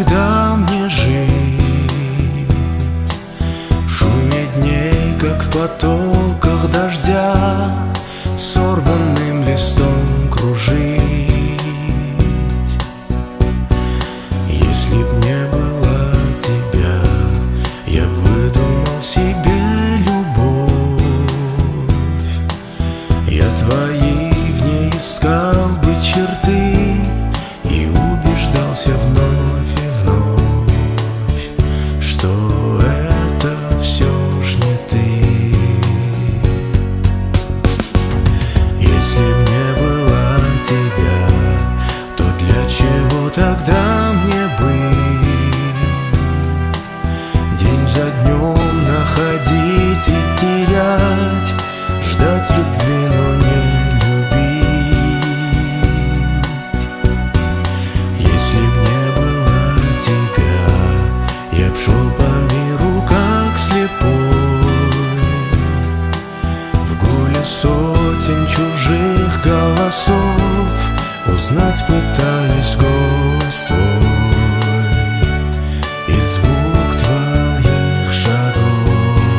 тогда мне жить? В шуме дней, как в потоках дождя, сорванным листом кружить. Если б не было тебя, я б выдумал себе любовь. Я твои в ней искал бы черты и убеждался вновь и вновь, что это все ж не ты. Если б не было тебя, то для чего тогда мне быть? День за днем находить и терять, ждать любви, но не любить. Если б не было тебя, я б шел по миру как слепой, в гуле сотен чужих голосов, узнать пытаюсь голос твой и звук твоих шагов.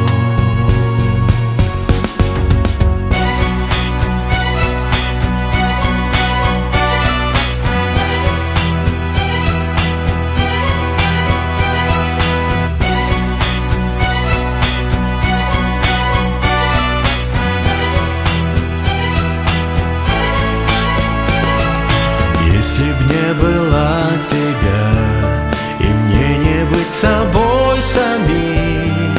Если б не было тебя, и мне не быть собой самим,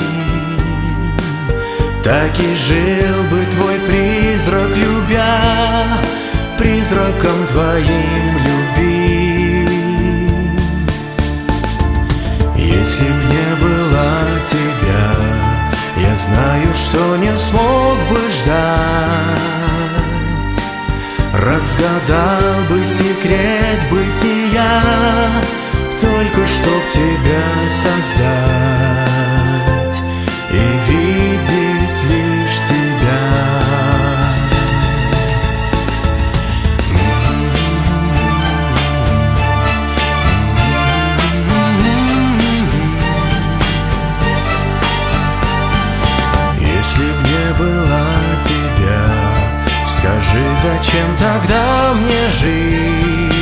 так и жил бы твой призрак, любя, призраком твоим любим. Если б не было тебя, я знаю, что не смог бы ждать, разгадал бы секрет бытия, только чтоб тебя создать и видеть лишь тебя. Если б не было тебя, скажи, зачем тогда мне жить?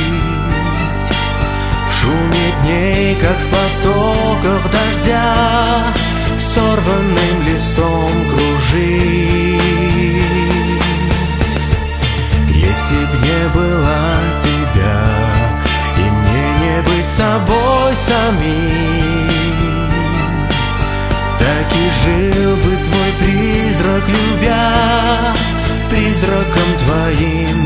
В шуме дней, как в потоках дождя, сорванным листом кружить. Если б не было тебя, и мне не быть собой самим, так и жил бы твой призрак, любя, призраком твоим